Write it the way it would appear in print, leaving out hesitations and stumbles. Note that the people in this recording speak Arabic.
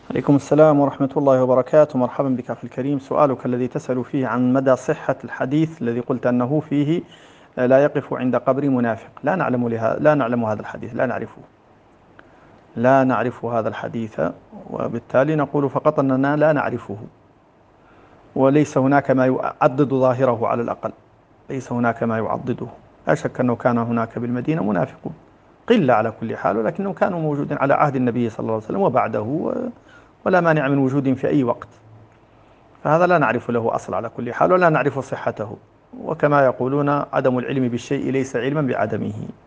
عليكم السلام ورحمة الله وبركاته. مرحبا بك أخي الكريم. سؤالك الذي تسأل فيه عن مدى صحة الحديث الذي قلت أنه فيه لا يقف عند قبر منافق. لا نعلم هذا الحديث، لا نعرف هذا الحديث، وبالتالي نقول فقط أننا لا نعرفه، وليس هناك ما يعضد ظاهره على الأقل. ليس هناك ما يعضده. لا شك أنه كان هناك بالمدينة منافقون، قلة على كل حال، ولكنهم كانوا موجودين على عهد النبي صلى الله عليه وسلم وبعده، ولا مانع من وجودهم في أي وقت. فهذا لا نعرف له أصل على كل حال، ولا نعرف صحته. وكما يقولون: عدم العلم بالشيء ليس علما بعدمه.